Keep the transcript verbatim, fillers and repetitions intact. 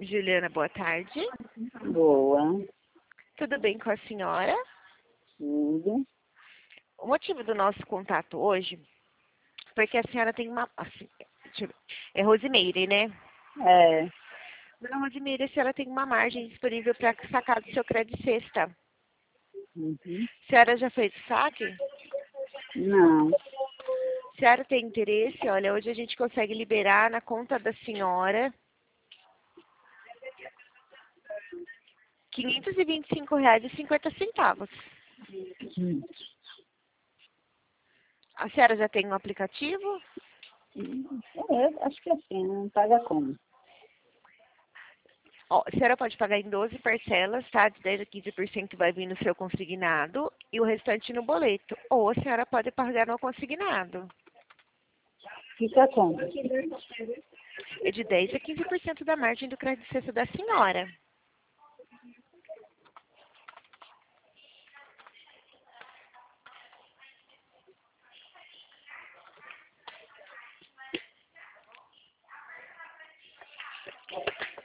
Juliana, boa tarde. Boa. Tudo bem com a senhora? Tudo. O motivo do nosso contato hoje, porque a senhora tem uma... Assim, deixa eu ver, é Rosimeire, né? É. Dona Rosimeire, a senhora tem uma margem disponível para sacar do seu crédito sexta. Uhum. A senhora já fez o saque? Não. A senhora tem interesse? Olha, hoje a gente consegue liberar na conta da senhora quinhentos e vinte e cinco reais e cinquenta centavos. Hum. A senhora já tem um aplicativo? É, acho que assim, não paga como. Ó, a senhora pode pagar em doze parcelas, tá? De dez a quinze por cento vai vir no seu consignado e o restante no boleto. Ou a senhora pode pagar no consignado. Fica como? É de dez a quinze por cento da margem do crédito sexta da senhora.